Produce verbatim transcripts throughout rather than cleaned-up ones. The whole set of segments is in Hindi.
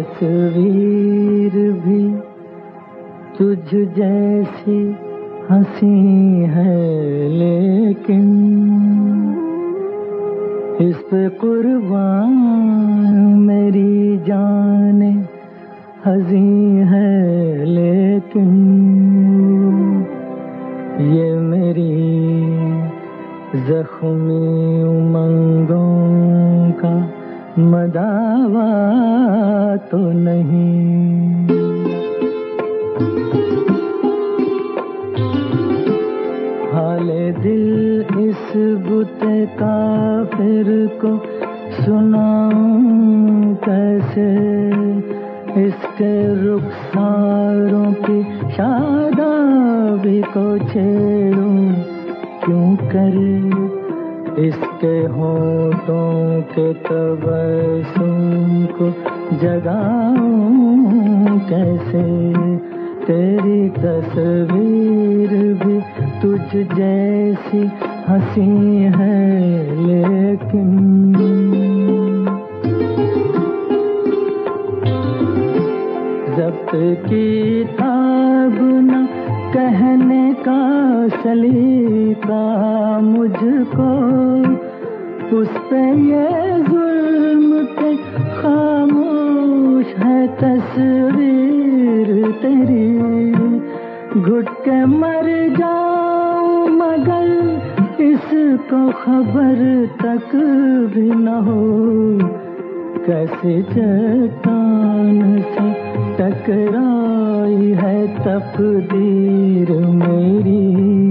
तस्वीर भी तुझ जैसी हंसी है, लेकिन इस पे कुर्बान मेरी जाने हंसी है, लेकिन ये मेरी जख्मी उमंगों का मदावा तो नहीं। हाले दिल इस बुते काफिर को सुनाऊं कैसे, इसके रुखसारों की शादाबी को छेड़ूं क्यों करे, इसके होठों के तबस्सुम को जगाऊं कैसे। तेरी तस्वीर भी तुझ जैसी हंसी है, लेकिन जब्त किताब न कहने का सलीका मुझको, उस पे ये जुल्म के खामोश है तस्वीर तेरी। घुट के मर जाऊं मगर इसको खबर तक भी न हो, कैसे चट्टान से टकराई है तकदीर मेरी।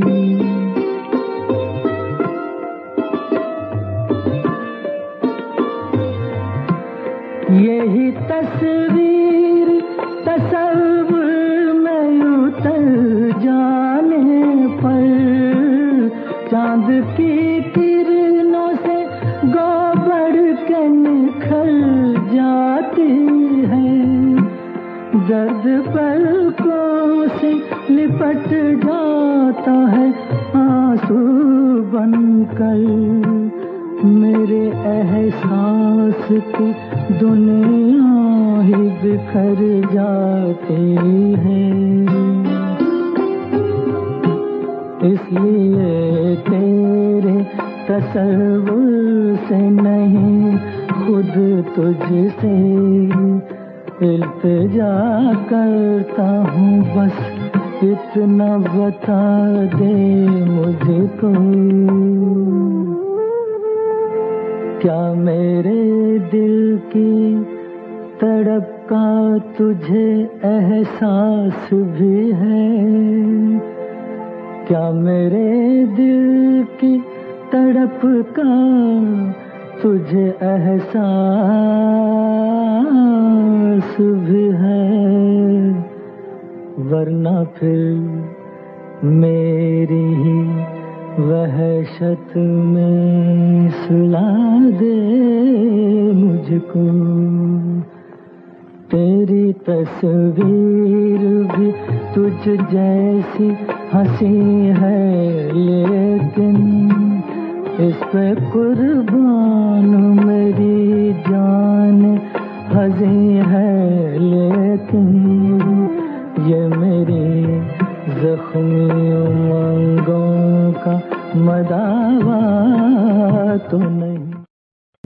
यही तस्वीर तसव्वुर में उतर जाने पर चांद की किरणों से गोबर के निखर जाती है। दर्द पलकों से लिपट जाता है आंसू बनकर, मेरे एहसास की दुनिया ही बिखर जाती है। इसलिए तेरे तसव्वुर से नहीं, खुद तुझसे इल्तिजा करता हूँ, बस इतना बता दे मुझको। क्या मेरे दिल की तड़प का तुझे एहसास भी है? क्या मेरे दिल की तड़प का तुझे एहसास भी है? वरना फिर मेरी ही वहशत में सुला दे मुझको। तेरी तस्वीर भी तुझ जैसी हंसी है, लेकिन इस पे कुर्बान मेरी जान हंसी है, लेकिन ये मेरी जख्मी